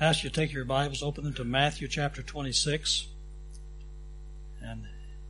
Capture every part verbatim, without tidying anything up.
ask you to take your Bibles, open them to Matthew chapter twenty-six. And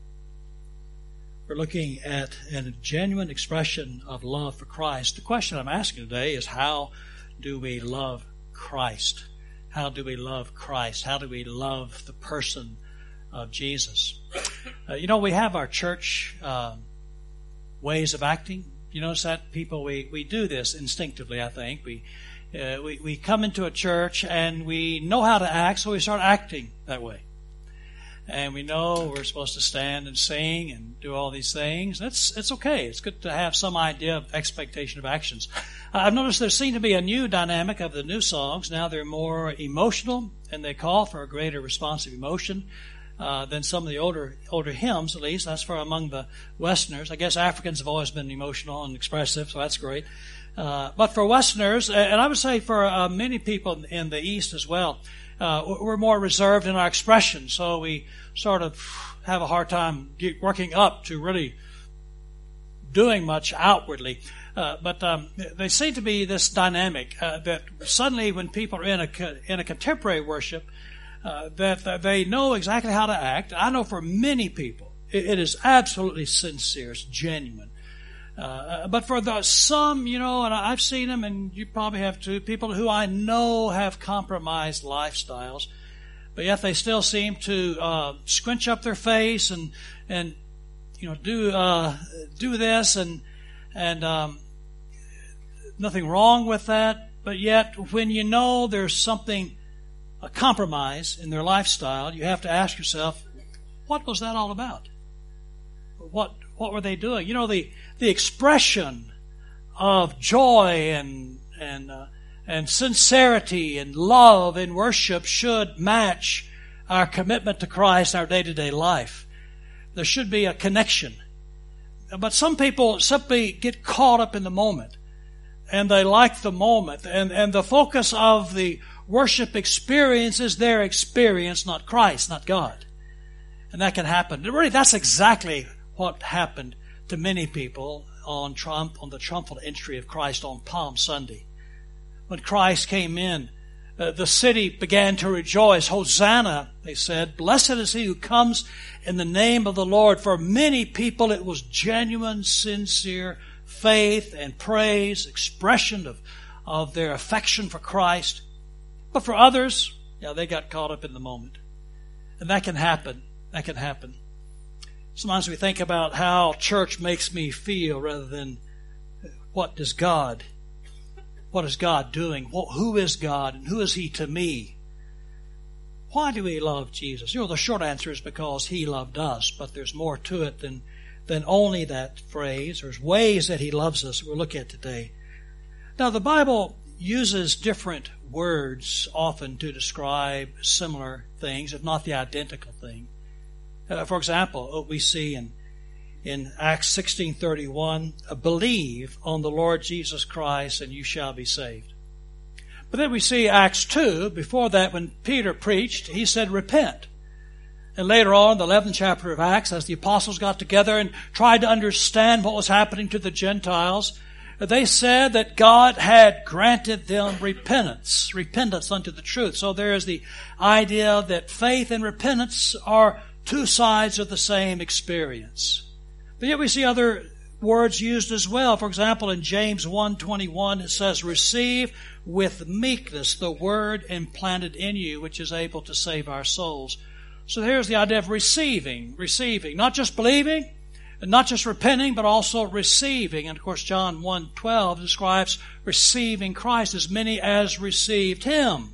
we're looking at a genuine expression of love for Christ. The question I'm asking today is, how do we love Christ? How do we love Christ? How do we love the person of Jesus? Uh, you know, we have our church uh, ways of acting. You notice that people, we, we do this instinctively, I think. We, uh, we, we come into a church and we know how to act, so we start acting that way. And we know we're supposed to stand and sing and do all these things. That's it's okay. It's good to have some idea of expectation of actions. I've noticed there seems to be a new dynamic of the new songs. Now they're more emotional, and they call for a greater responsive emotion uh, than some of the older older hymns, at least. That's for among the Westerners. I guess Africans have always been emotional and expressive, so that's great. Uh, but for Westerners, and I would say for uh, many people in the East as well, Uh, we're more reserved in our expression, so we sort of have a hard time get, working up to really doing much outwardly. Uh, but um, there seems to be this dynamic uh, that suddenly when people are in a in a contemporary worship, uh, that, that they know exactly how to act. I know for many people it, it is absolutely sincere, it's genuine. Uh, but for the some, you know, and I've seen them, and you probably have too, people who I know have compromised lifestyles, but yet they still seem to uh, scrunch up their face and and you know do uh, do this and and um, nothing wrong with that. But yet, when you know there's something a compromise in their lifestyle, you have to ask yourself, what was that all about? What what were they doing? You know, the the expression of joy and and uh, and sincerity and love in worship should match our commitment to Christ in our day-to-day life. There should be a connection. But some people simply get caught up in the moment, and they like the moment, and, and the focus of the worship experience is their experience, not Christ, not God. And that can happen. Really, that's exactly what happened to many people on Trump, on the triumphal entry of Christ on Palm Sunday. When Christ came in, uh, the city began to rejoice. Hosanna, they said. Blessed is he who comes in the name of the Lord. For many people, it was genuine, sincere faith and praise, expression of, of their affection for Christ. But for others, yeah, they got caught up in the moment. And that can happen. That can happen. Sometimes we think about how church makes me feel rather than what does God, what is God doing? Who is God and who is He to me? Why do we love Jesus? You know, the short answer is because He loved us, but there's more to it than, than only that phrase. There's ways that He loves us we'll look at today. Now, the Bible uses different words often to describe similar things, if not the identical thing. Uh, for example, we see in in Acts sixteen thirty-one, believe on the Lord Jesus Christ and you shall be saved. But then we see Acts two, before that when Peter preached, he said repent. And later on, the eleventh chapter of Acts, as the apostles got together and tried to understand what was happening to the Gentiles, they said that God had granted them repentance, repentance unto the truth. So there is the idea that faith and repentance are two sides of the same experience. But yet we see other words used as well. For example, in James one twenty-one, it says, receive with meekness the word implanted in you, which is able to save our souls. So here's the idea of receiving, receiving, not just believing, and not just repenting, but also receiving. And of course, John one twelve describes receiving Christ, as many as received Him.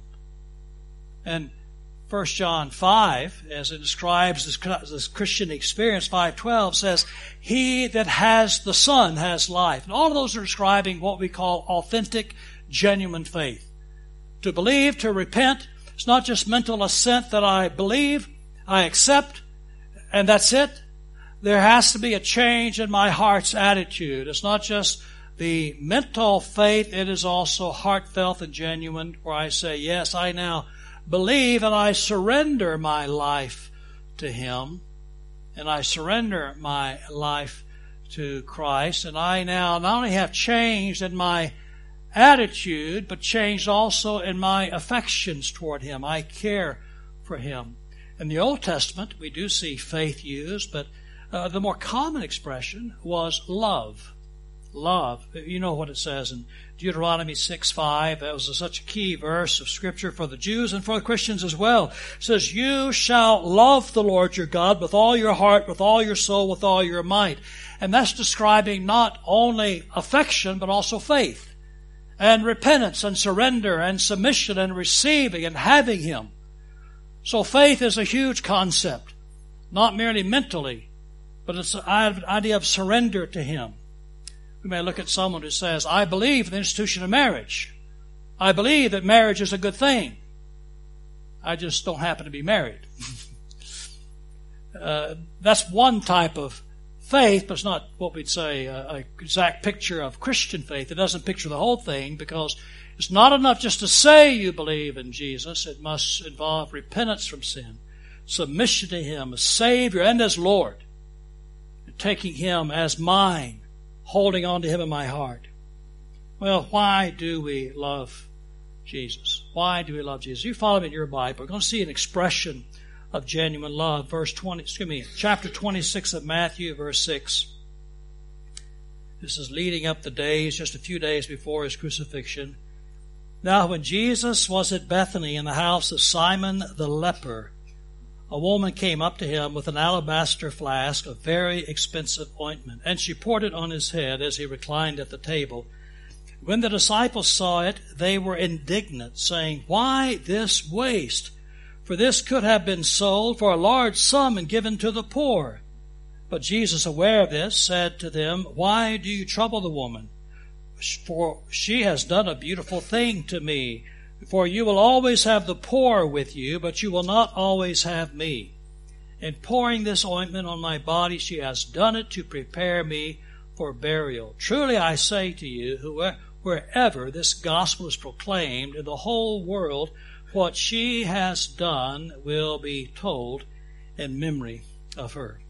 And First John five, as it describes this, this Christian experience, five twelve says, he that has the Son has life. And all of those are describing what we call authentic, genuine faith. To believe, to repent, it's not just mental assent that I believe, I accept, and that's it. There has to be a change in my heart's attitude. It's not just the mental faith, it is also heartfelt and genuine, where I say, yes, I now believe and I surrender my life to Him, and I surrender my life to Christ, and I now not only have changed in my attitude, but changed also in my affections toward Him. I care for Him. In the Old Testament, we do see faith used, but uh, the more common expression was love. Love. You know what it says in Deuteronomy six five. That was such a key verse of Scripture for the Jews and for the Christians as well. It says, you shall love the Lord your God with all your heart, with all your soul, with all your might. And that's describing not only affection, but also faith and repentance and surrender and submission and receiving and having Him. So faith is a huge concept, not merely mentally, but it's an idea of surrender to Him. We may look at someone who says, I believe in the institution of marriage. I believe that marriage is a good thing. I just don't happen to be married. uh, that's one type of faith, but it's not what we'd say an exact picture of Christian faith. It doesn't picture the whole thing, because it's not enough just to say you believe in Jesus. It must involve repentance from sin, submission to Him as Savior and as Lord, and taking Him as mine, holding on to Him in my heart. Well, why do we love Jesus? Why do we love Jesus? You follow me in your Bible. We're going to see an expression of genuine love. Verse twenty, excuse me, chapter twenty-six of Matthew, verse six. This is leading up the days, just a few days before His crucifixion. Now when Jesus was at Bethany in the house of Simon the leper, a woman came up to Him with an alabaster flask of very expensive ointment, and she poured it on His head as He reclined at the table. When the disciples saw it, they were indignant, saying, why this waste? For this could have been sold for a large sum and given to the poor. But Jesus, aware of this, said to them, why do you trouble the woman? For she has done a beautiful thing to me. For you will always have the poor with you, but you will not always have me. In pouring this ointment on my body, she has done it to prepare me for burial. Truly I say to you, wherever this gospel is proclaimed in the whole world, what she has done will be told in memory of her.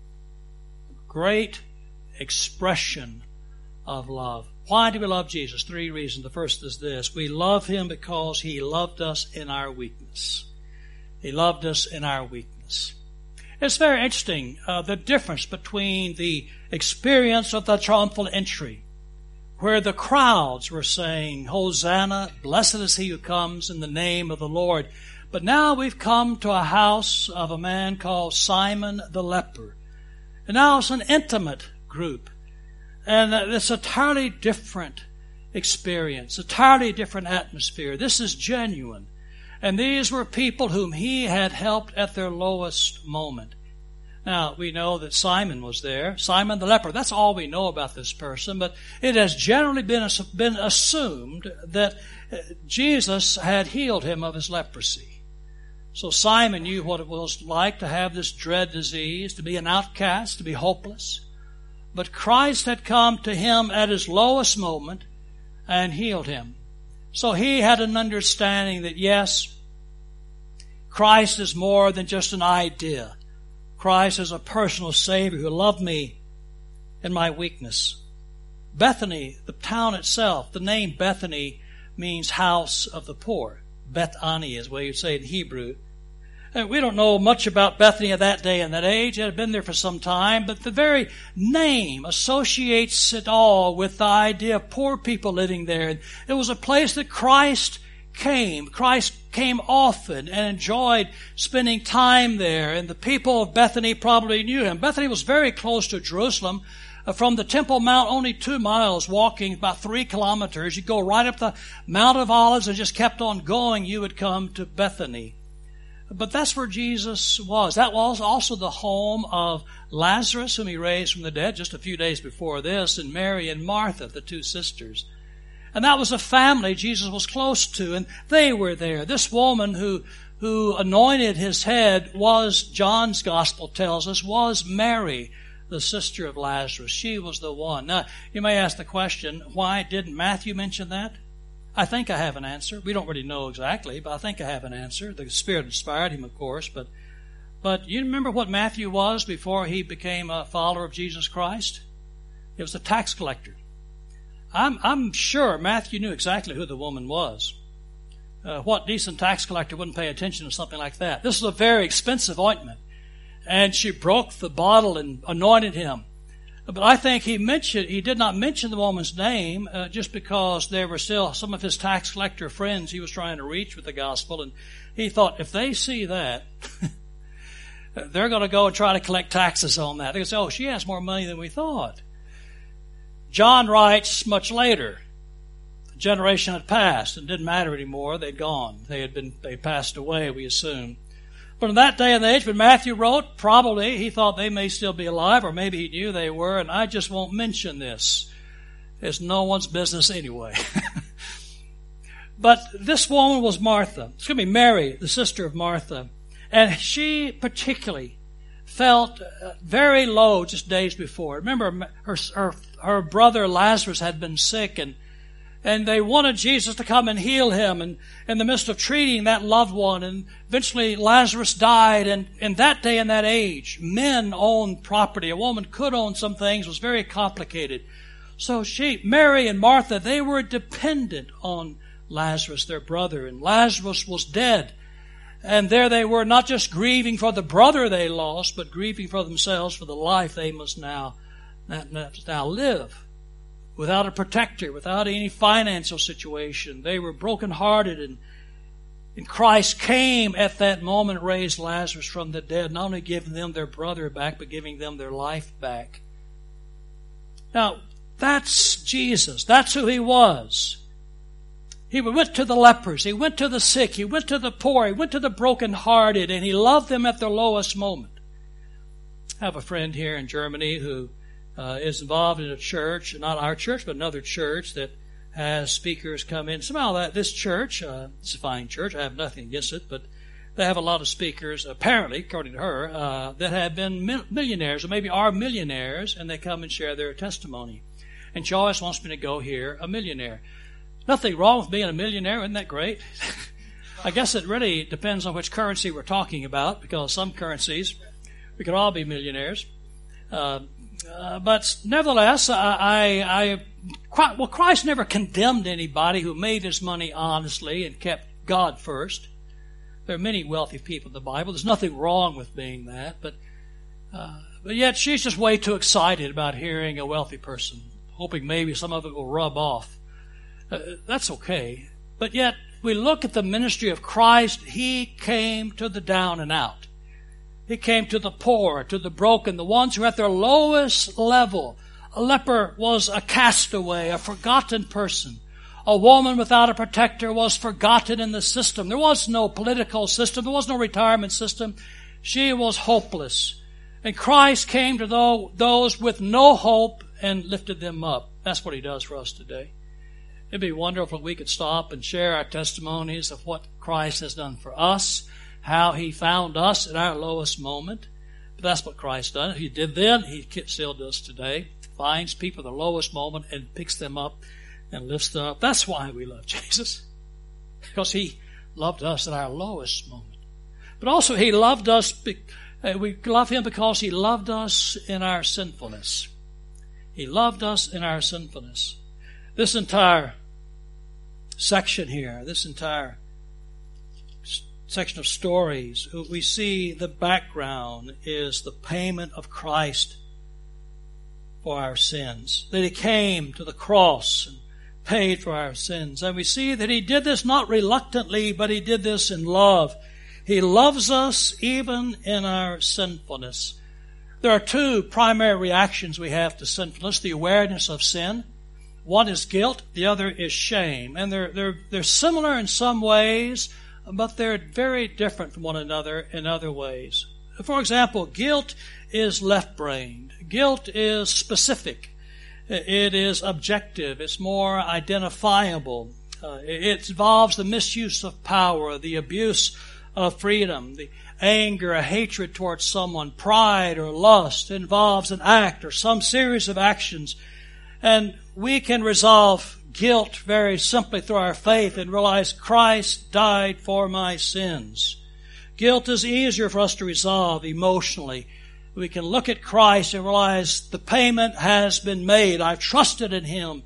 Great expression of love. Why do we love Jesus? Three reasons. The first is this. We love Him because He loved us in our weakness. He loved us in our weakness. It's very interesting, uh, the difference between the experience of the triumphal entry, where the crowds were saying, Hosanna, blessed is He who comes in the name of the Lord. But now we've come to a house of a man called Simon the leper. And now it's an intimate group. And it's a entirely different experience, a entirely different atmosphere. This is genuine. And these were people whom He had helped at their lowest moment. Now, we know that Simon was there, Simon the leper. That's all we know about this person, but it has generally been, been assumed that Jesus had healed him of his leprosy. So Simon knew what it was like to have this dread disease, to be an outcast, to be hopeless. But Christ had come to him at his lowest moment and healed him. So he had an understanding that, yes, Christ is more than just an idea. Christ is a personal Savior who loved me in my weakness. Bethany, the town itself, the name Bethany means house of the poor. Beth-Ani is the way you say it in Hebrew. And we don't know much about Bethany at that day and that age. It had been there for some time, but the very name associates it all with the idea of poor people living there. It was a place that Christ came. Christ came often and enjoyed spending time there, and the people of Bethany probably knew him. Bethany was very close to Jerusalem. Uh, from the Temple Mount, only two miles, walking about three kilometers. You go right up the Mount of Olives and just kept on going, you would come to Bethany. But that's where Jesus was. That was also the home of Lazarus, whom he raised from the dead just a few days before this, and Mary and Martha, the two sisters. And that was a family Jesus was close to, and they were there. This woman who who anointed his head was, John's Gospel tells us, was Mary, the sister of Lazarus. She was the one. Now, you may ask the question, why didn't Matthew mention that? I think I have an answer. We don't really know exactly, but I think I have an answer. The Spirit inspired him, of course, but but you remember what Matthew was before he became a follower of Jesus Christ? He was a tax collector. I'm, I'm sure Matthew knew exactly who the woman was. Uh, what decent tax collector wouldn't pay attention to something like that? This is a very expensive ointment. And she broke the bottle and anointed him. But I think he mentioned, he did not mention the woman's name uh, just because there were still some of his tax collector friends he was trying to reach with the gospel. And he thought, if they see that, they're going to go and try to collect taxes on that. They're going to say, oh, she has more money than we thought. John writes much later. The generation had passed. It didn't matter anymore. They'd gone. They had been, they passed away, we assume. But in that day and age, when Matthew wrote, probably he thought they may still be alive, or maybe he knew they were, and I just won't mention this. It's no one's business anyway. But this woman was Martha. It's going to be Mary, the sister of Martha. And she particularly felt very low just days before. Remember, her, her, her brother Lazarus had been sick, and And they wanted Jesus to come and heal him. And in the midst of treating that loved one, and eventually Lazarus died. And in that day and that age, men owned property. A woman could own some things. It was very complicated. So she, Mary and Martha, they were dependent on Lazarus, their brother. And Lazarus was dead. And there they were, not just grieving for the brother they lost, but grieving for themselves for the life they must now, now live. Without a protector, without any financial situation. They were brokenhearted, and, and Christ came at that moment and raised Lazarus from the dead, not only giving them their brother back, but giving them their life back. Now, that's Jesus. That's who He was. He went to the lepers. He went to the sick. He went to the poor. He went to the brokenhearted, and He loved them at their lowest moment. I have a friend here in Germany who Uh, is involved in a church, not our church, but another church that has speakers come in. Somehow that this church, uh, it's a fine church, I have nothing against it, but they have a lot of speakers, apparently, according to her, uh, that have been millionaires, or maybe are millionaires, and they come and share their testimony. And she always wants me to go hear a millionaire. Nothing wrong with being a millionaire, isn't that great? I guess it really depends on which currency we're talking about, because some currencies, we could all be millionaires. Uh, Uh, but nevertheless, I, I, I, well, Christ never condemned anybody who made his money honestly and kept God first. There are many wealthy people in the Bible. There's nothing wrong with being that, but, uh, but yet she's just way too excited about hearing a wealthy person, hoping maybe some of it will rub off. Uh, that's okay. But yet, we look at the ministry of Christ. He came to the down and out. He came to the poor, to the broken, the ones who are at their lowest level. A leper was a castaway, a forgotten person. A woman without a protector was forgotten in the system. There was no political system. There was no retirement system. She was hopeless. And Christ came to those with no hope and lifted them up. That's what He does for us today. It'd be wonderful if we could stop and share our testimonies of what Christ has done for us, how He found us at our lowest moment. But that's what Christ done. He did then, He still does today. Finds people at the lowest moment and picks them up and lifts them up. That's why we love Jesus. Because He loved us at our lowest moment. But also He loved us, we love Him because He loved us in our sinfulness. He loved us in our sinfulness. This entire section here, this entire section of stories, we see the background is the payment of Christ for our sins. That He came to the cross and paid for our sins. And we see that He did this not reluctantly, but He did this in love. He loves us even in our sinfulness. There are two primary reactions we have to sinfulness: the awareness of sin. One is guilt, the other is shame. And they're, they're, they're similar in some ways, but they're very different from one another in other ways. For example, guilt is left-brained. Guilt is specific. It is objective. It's more identifiable. Uh, it involves the misuse of power, the abuse of freedom, the anger, a hatred towards someone, pride or lust. It involves an act or some series of actions. And we can resolve guilt very simply through our faith and realize Christ died for my sins. Guilt is easier for us to resolve emotionally. We can look at Christ and realize the payment has been made. I've trusted in Him,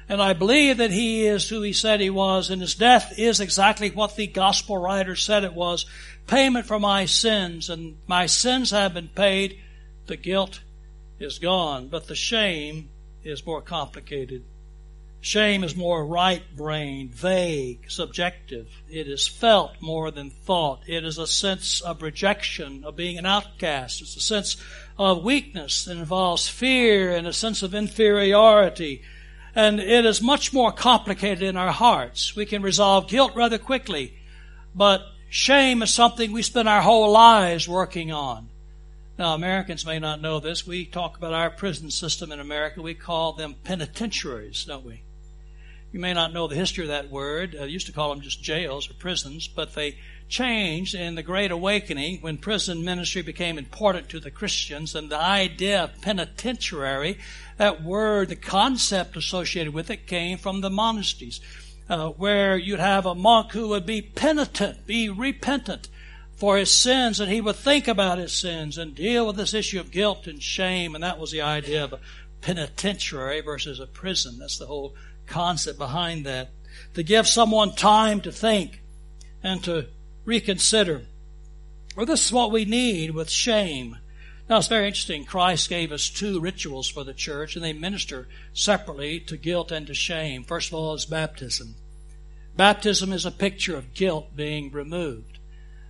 And I believe that He is who He said He was, and His death is exactly what the gospel writer said it was. Payment for my sins, and my sins have been paid. The guilt is gone, but the shame is more complicated. Shame is more right-brained, vague, subjective. It is felt more than thought. It is a sense of rejection, of being an outcast. It's a sense of weakness that involves fear and a sense of inferiority. And it is much more complicated in our hearts. We can resolve guilt rather quickly, but shame is something we spend our whole lives working on. Now, Americans may not know this. We talk about our prison system in America. We call them penitentiaries, don't we? You may not know the history of that word. I used to call them just jails or prisons, but they changed in the Great Awakening when prison ministry became important to the Christians, and the idea of penitentiary, that word, the concept associated with it came from the monasteries, uh, where you'd have a monk who would be penitent, be repentant for his sins, and he would think about his sins and deal with this issue of guilt and shame, and that was the idea of a penitentiary versus a prison. That's the whole concept behind that. To give someone time to think and to reconsider. Well, this is what we need with shame. Now, it's very interesting. Christ gave us two rituals for the church, and they minister separately to guilt and to shame. First of all is baptism. Baptism is a picture of guilt being removed.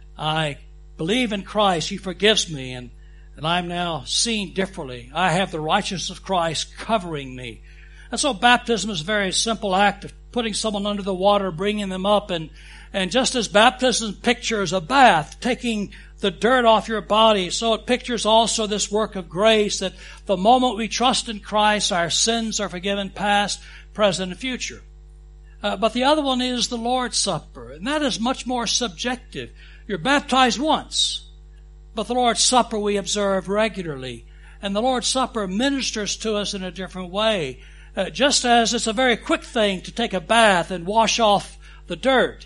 I believe in Christ. He forgives me, and, and I'm now seen differently. I have the righteousness of Christ covering me. And so baptism is a very simple act of putting someone under the water, bringing them up, and, and just as baptism pictures a bath, taking the dirt off your body, so it pictures also this work of grace, that the moment we trust in Christ, our sins are forgiven, past, present, and future. Uh, but the other one is the Lord's Supper, and that is much more subjective. You're baptized once, but the Lord's Supper we observe regularly, and the Lord's Supper ministers to us in a different way. Uh, just as it's a very quick thing to take a bath and wash off the dirt,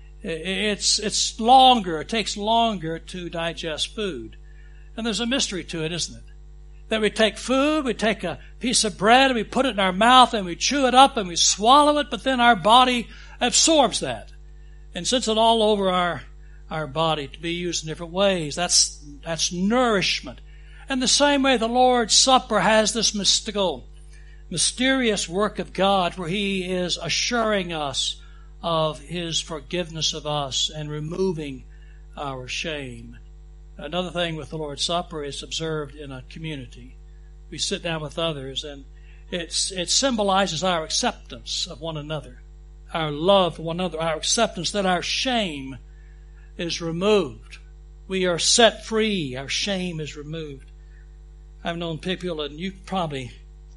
it's it's longer, it takes longer to digest food. And there's a mystery to it, isn't it? That we take food, we take a piece of bread, and we put it in our mouth, and we chew it up, and we swallow it, but then our body absorbs that and sends it all over our, our body to be used in different ways. That's, that's nourishment. And the same way the Lord's Supper has this mystical mysterious work of God where He is assuring us of His forgiveness of us and removing our shame. Another thing with the Lord's Supper is observed in a community. We sit down with others, and it's, it symbolizes our acceptance of one another, our love for one another, our acceptance that our shame is removed. We are set free. Our shame is removed. I've known people, and you probably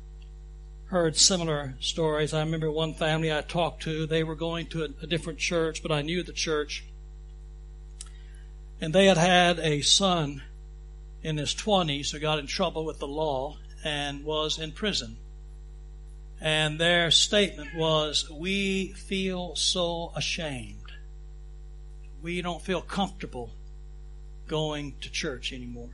heard similar stories. I remember one family I talked to. They were going to a, a different church, but I knew the church. And they had had a son in his twenties who got in trouble with the law and was in prison. And their statement was, "We feel so ashamed. We don't feel comfortable going to church anymore."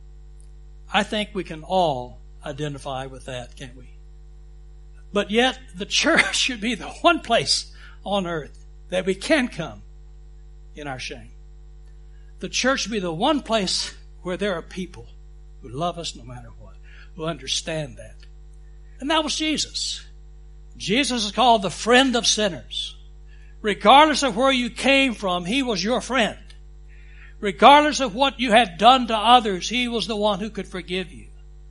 I think we can all identify with that, can't we? But yet, the church should be the one place on earth that we can come in our shame. The church should be the one place where there are people who love us no matter what, who understand that. And that was Jesus. Jesus is called the friend of sinners. Regardless of where you came from, He was your friend. Regardless of what you had done to others, He was the one who could forgive you.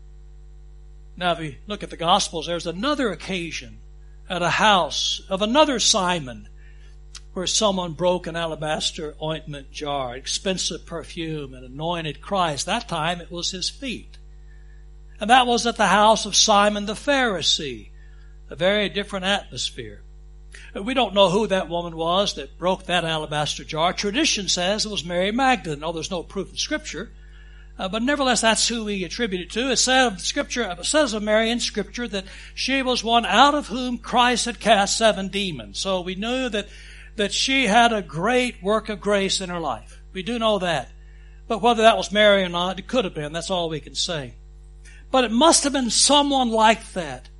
Now, if you look at the Gospels, there's another occasion at a house of another Simon where someone broke an alabaster ointment jar, expensive perfume, and anointed Christ. That time it was His feet. And that was at the house of Simon the Pharisee, a very different atmosphere. We don't know who that woman was that broke that alabaster jar. Tradition says it was Mary Magdalene. No, there's no proof in Scripture. Uh, but nevertheless, that's who we attribute it to. It says of Scripture, it says of Mary in Scripture that she was one out of whom Christ had cast seven demons. So we knew that, that she had a great work of grace in her life. We do know that. But whether that was Mary or not, it could have been. That's all we can say. But it must have been someone like that.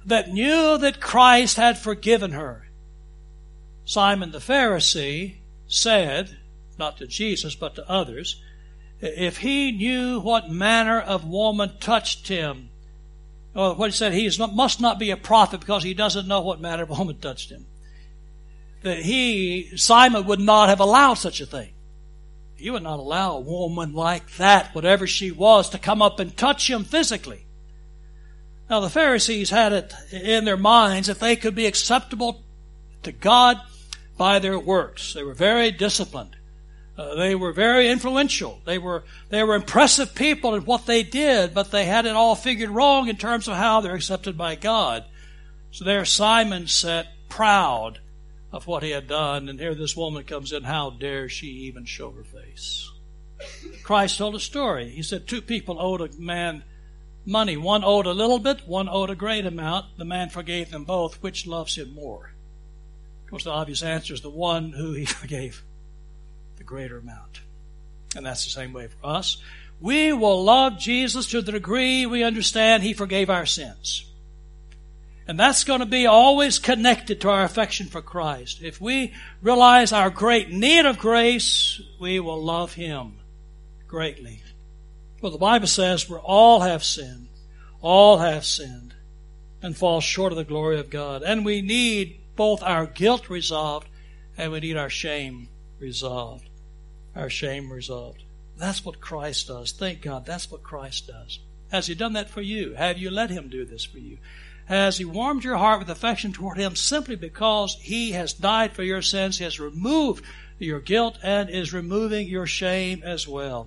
that knew that Christ had forgiven her. Simon the Pharisee said, not to Jesus, but to others, if he knew what manner of woman touched him, or what he said, he is not, must not be a prophet because he doesn't know what manner of woman touched him. That he, Simon, would not have allowed such a thing. He would not allow a woman like that, whatever she was, to come up and touch him physically. Now the Pharisees had it in their minds that they could be acceptable to God by their works. They were very disciplined. Uh, they were very influential. They were they were impressive people in what they did, but they had it all figured wrong in terms of how they're accepted by God. So there Simon sat proud of what he had done, and here this woman comes in. How dare she even show her face? Christ told a story. He said two people owed a man money. One owed a little bit, one owed a great amount. The man forgave them both. Which loves him more? Of course, the obvious answer is the one who he forgave the greater amount. And that's the same way for us. We will love Jesus to the degree we understand he forgave our sins. And that's going to be always connected to our affection for Christ. If we realize our great need of grace, we will love him greatly. Well, the Bible says we all have sinned. All have sinned and fall short of the glory of God. And we need both our guilt resolved and we need our shame resolved. Our shame resolved. That's what Christ does. Thank God, that's what Christ does. Has he done that for you? Have you let him do this for you? Has he warmed your heart with affection toward him simply because he has died for your sins, he has removed your guilt, and is removing your shame as well?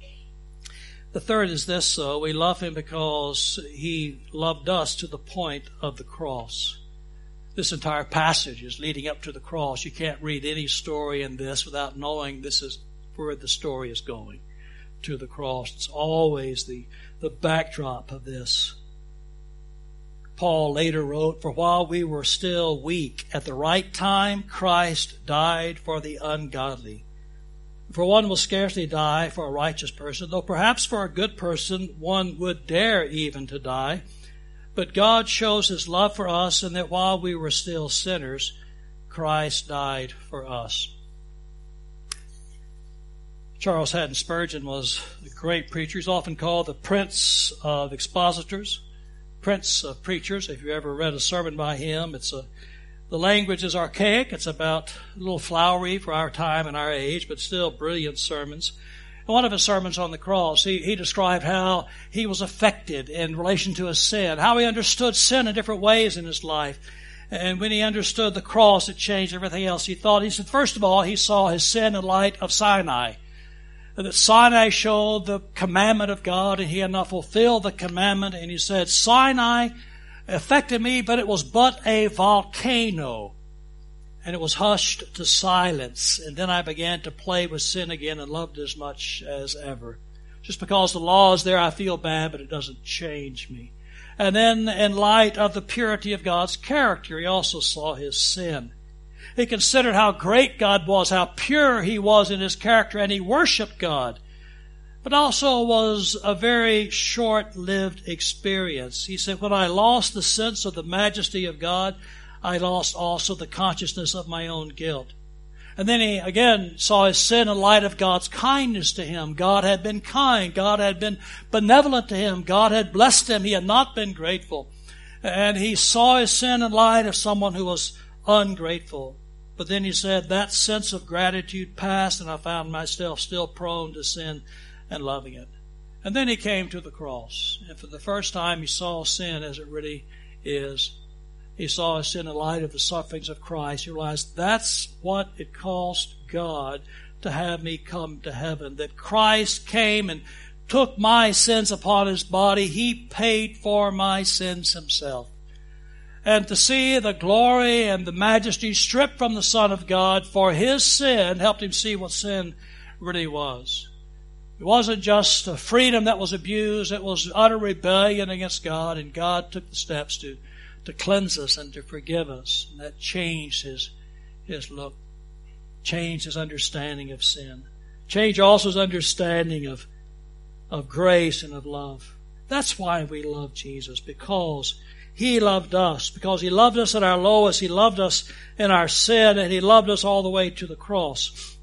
The third is this, though. We love him because he loved us to the point of the cross. This entire passage is leading up to the cross. You can't read any story in this without knowing this is where the story is going, to the cross. It's always the, the backdrop of this. Paul later wrote, for while we were still weak, at the right time Christ died for the ungodly. For one will scarcely die for a righteous person, though perhaps for a good person one would dare even to die. But God shows his love for us in that while we were still sinners, Christ died for us. Charles Haddon Spurgeon was a great preacher. He's often called the Prince of Expositors, Prince of Preachers. If you ever read a sermon by him, it's a the language is archaic. It's about a little flowery for our time and our age, but still brilliant sermons. In one of his sermons on the cross, he, he described how he was affected in relation to his sin, how he understood sin in different ways in his life. And when he understood the cross, it changed everything else he thought. He said, first of all, he saw his sin in light of Sinai. That Sinai showed the commandment of God, and he had not fulfilled the commandment. And he said, Sinai affected me, but it was but a volcano. And it was hushed to silence. And then I began to play with sin again and loved it as much as ever. Just because the law is there, I feel bad, but it doesn't change me. And then in light of the purity of God's character, he also saw his sin. He considered how great God was, how pure he was in his character, and he worshiped God. But also was a very short-lived experience. He said, when I lost the sense of the majesty of God, I lost also the consciousness of my own guilt. And then he again saw his sin in light of God's kindness to him. God had been kind. God had been benevolent to him. God had blessed him. He had not been grateful. And he saw his sin in light of someone who was ungrateful. But then he said, that sense of gratitude passed, and I found myself still prone to sin and loving it. And then he came to the cross. And for the first time, he saw sin as it really is. He saw his sin in light of the sufferings of Christ. He realized that's what it cost God to have me come to heaven. That Christ came and took my sins upon his body. He paid for my sins himself. And to see the glory and the majesty stripped from the Son of God for his sin helped him see what sin really was. It wasn't just a freedom that was abused. It was utter rebellion against God, and God took the steps to, to cleanse us and to forgive us. And that changed his, his look, changed his understanding of sin, changed also his understanding of, of grace and of love. That's why we love Jesus, because He loved us because He loved us at our lowest. He loved us in our sin, and He loved us all the way to the cross.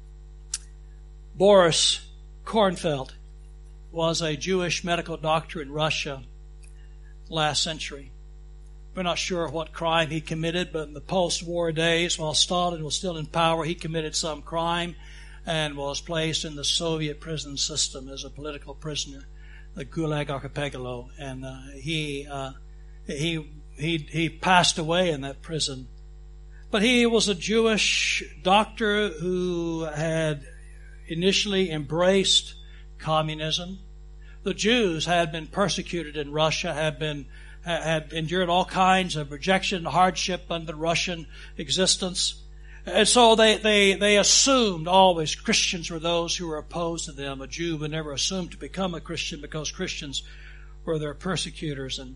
Boris Kornfeld was a Jewish medical doctor in Russia last century. We're not sure what crime he committed, but in the post-war days, while Stalin was still in power, he committed some crime and was placed in the Soviet prison system as a political prisoner, the Gulag Archipelago. And uh, he, uh, he he he passed away in that prison. But he was a Jewish doctor who had initially embraced communism. The Jews had been persecuted in Russia, had been had endured all kinds of rejection and hardship under Russian existence. And so they, they, they assumed always Christians were those who were opposed to them. A Jew would never assume to become a Christian because Christians were their persecutors. And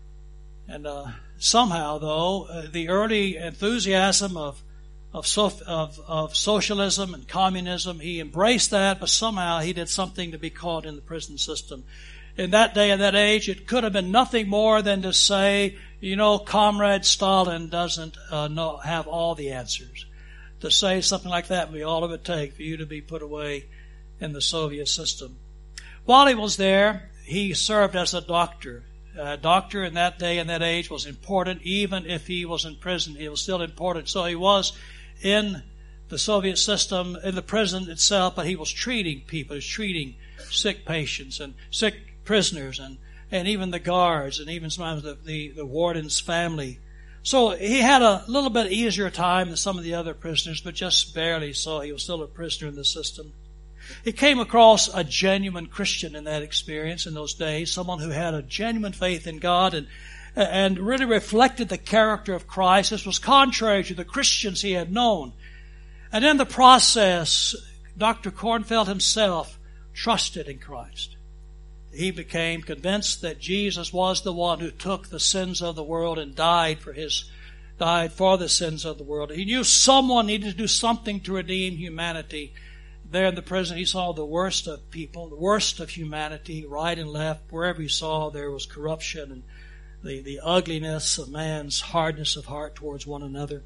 and uh, somehow, though, uh, the early enthusiasm of of, so, of of socialism and communism, he embraced that, but somehow he did something to be caught in the prison system. In that day and that age, it could have been nothing more than to say, you know, Comrade Stalin doesn't uh, know, have all the answers. To say something like that would be all it would take for you to be put away in the Soviet system. While he was there, he served as a doctor. A doctor in that day and that age was important. Even if he was in prison, he was still important. So he was in the Soviet system, in the prison itself, but he was treating people. He was treating sick patients and sick prisoners and, and even the guards and even sometimes the, the, the warden's family. So he had a little bit easier time than some of the other prisoners, but just barely so. He was still a prisoner in the system. He came across a genuine Christian in that experience in those days, someone who had a genuine faith in God and and really reflected the character of Christ. This was contrary to the Christians he had known. And in the process, Doctor Kornfeld himself trusted in Christ. He became convinced that Jesus was the one who took the sins of the world and died for his, died for the sins of the world. He knew someone needed to do something to redeem humanity. There in the prison, he saw the worst of people, the worst of humanity, right and left. Wherever he saw, there was corruption and the, the ugliness of man's hardness of heart towards one another.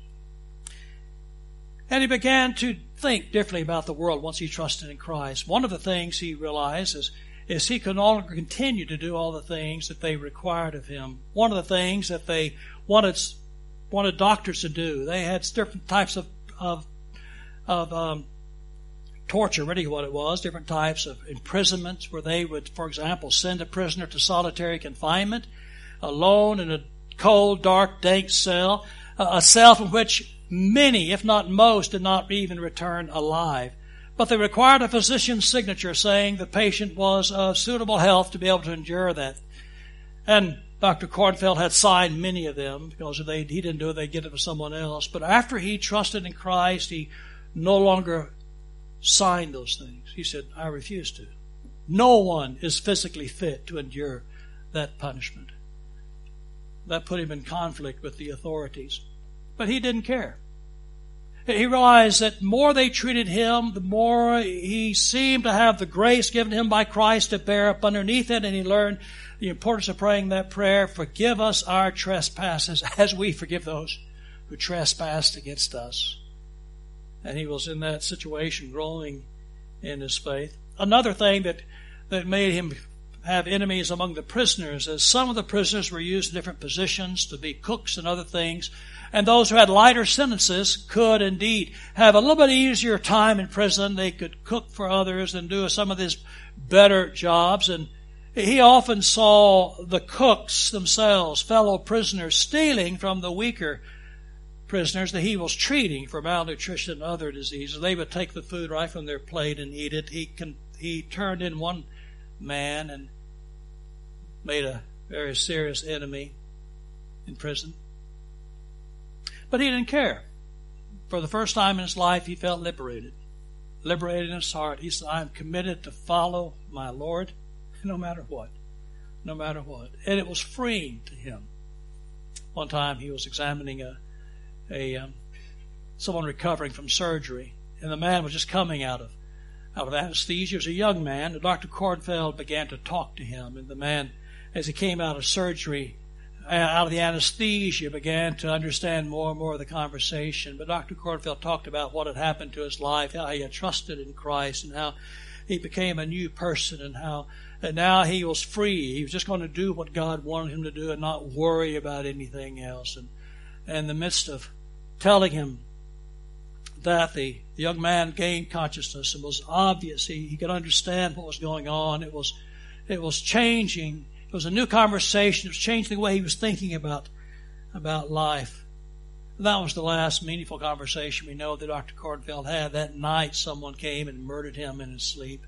And he began to think differently about the world once he trusted in Christ. One of the things he realized is is he could no longer continue to do all the things that they required of him. One of the things that they wanted wanted doctors to do, they had different types of of, of um, torture, really what it was, different types of imprisonments where they would, for example, send a prisoner to solitary confinement, alone in a cold, dark, dank cell, a cell from which many, if not most, did not even return alive. But they required a physician's signature saying the patient was of suitable health to be able to endure that. And Doctor Kornfeld had signed many of them because if they, he didn't do it, they'd get it for someone else. But after he trusted in Christ, he no longer signed those things. He said, I refuse to. No one is physically fit to endure that punishment. That put him in conflict with the authorities. But he didn't care. He realized that the more they treated him, the more he seemed to have the grace given him by Christ to bear up underneath it, and he learned the importance of praying that prayer, forgive us our trespasses as we forgive those who trespassed against us. And he was in that situation, growing in his faith. Another thing that, that made him have enemies among the prisoners is some of the prisoners were used in different positions to be cooks and other things. And those who had lighter sentences could indeed have a little bit easier time in prison. They could cook for others and do some of these better jobs. And he often saw the cooks themselves, fellow prisoners, stealing from the weaker prisoners that he was treating for malnutrition and other diseases. They would take the food right from their plate and eat it. He can, he turned in one man and made a very serious enemy in prison. But he didn't care. For the first time in his life, he felt liberated. Liberated in his heart. He said, I'm committed to follow my Lord no matter what. No matter what. And it was freeing to him. One time he was examining a, a um, someone recovering from surgery. And the man was just coming out of out of anesthesia. He was a young man. And Doctor Kornfeld began to talk to him. And the man, as he came out of surgery, out of the anesthesia, began to understand more and more of the conversation. But Doctor Kornfeld talked about what had happened to his life, how he had trusted in Christ, and how he became a new person, and how and now he was free. He was just going to do what God wanted him to do and not worry about anything else. And, and in the midst of telling him that, the, the young man gained consciousness. It was obvious. He, he could understand what was going on. It was, it was changing. It was a new conversation. It was changing the way he was thinking about, about life. And that was the last meaningful conversation we know that Doctor Kornfeld had. That night someone came and murdered him in his sleep.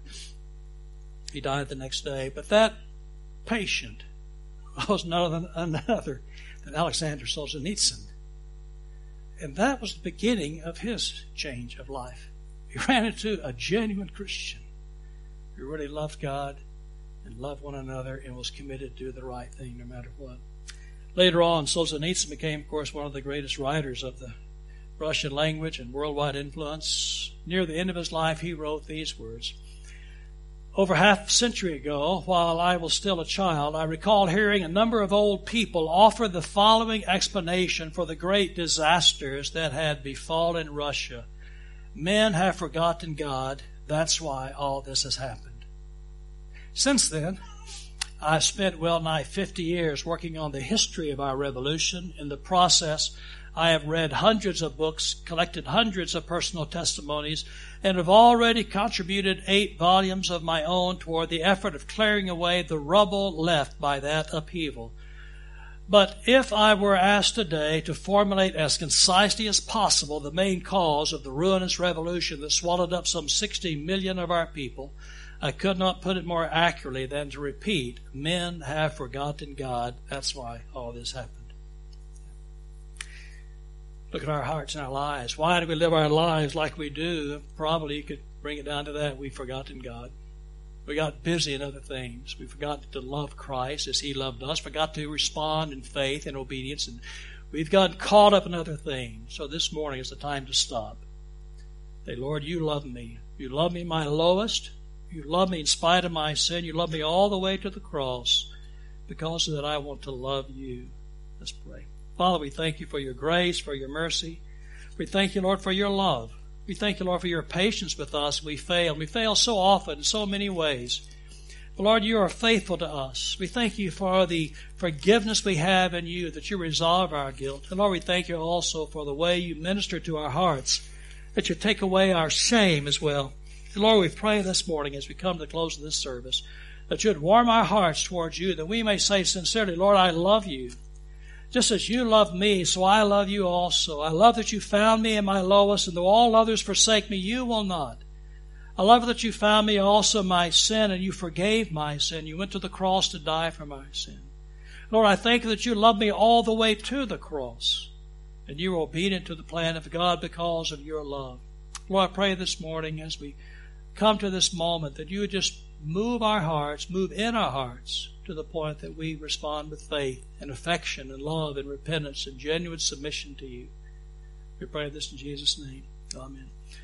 He died the next day. But that patient was none other than Alexander Solzhenitsyn. And that was the beginning of his change of life. He ran into a genuine Christian who really loved God and loved one another and was committed to do the right thing no matter what. Later on, Solzhenitsyn became, of course, one of the greatest writers of the Russian language and worldwide influence. Near the end of his life, he wrote these words: "Over half a century ago, while I was still a child, I recall hearing a number of old people offer the following explanation for the great disasters that had befallen Russia. Men have forgotten God. That's why all this has happened." Since then, I've spent well nigh fifty years working on the history of our revolution. In the process, I have read hundreds of books, collected hundreds of personal testimonies, and have already contributed eight volumes of my own toward the effort of clearing away the rubble left by that upheaval. But if I were asked today to formulate as concisely as possible the main cause of the ruinous revolution that swallowed up some sixty million of our people, I could not put it more accurately than to repeat, men have forgotten God. That's why all this happened. Look at our hearts and our lives. Why do we live our lives like we do? Probably you could bring it down to that. We've forgotten God. We got busy in other things. We forgot to love Christ as He loved us. Forgot to respond in faith and obedience. And we've gotten caught up in other things. So this morning is the time to stop. Say, Lord, you love me. You love me my lowest. You love me in spite of my sin. You love me all the way to the cross. Because of that, I want to love you. Let's pray. Father, we thank you for your grace, for your mercy. We thank you, Lord, for your love. We thank you, Lord, for your patience with us. We fail. We fail so often in so many ways. But Lord, you are faithful to us. We thank you for the forgiveness we have in you, that you resolve our guilt. And Lord, we thank you also for the way you minister to our hearts, that you take away our shame as well. And Lord, we pray this morning as we come to the close of this service, that you would warm our hearts towards you, that we may say sincerely, Lord, I love you. Just as you love me, so I love you also. I love that you found me in my lowest, and though all others forsake me, you will not. I love that you found me also my sin, and you forgave my sin. You went to the cross to die for my sin. Lord, I thank you that you love me all the way to the cross, and you were obedient to the plan of God because of your love. Lord, I pray this morning as we come to this moment that you would just move our hearts, move in our hearts to the point that we respond with faith and affection and love and repentance and genuine submission to you. We pray this in Jesus' name. Amen.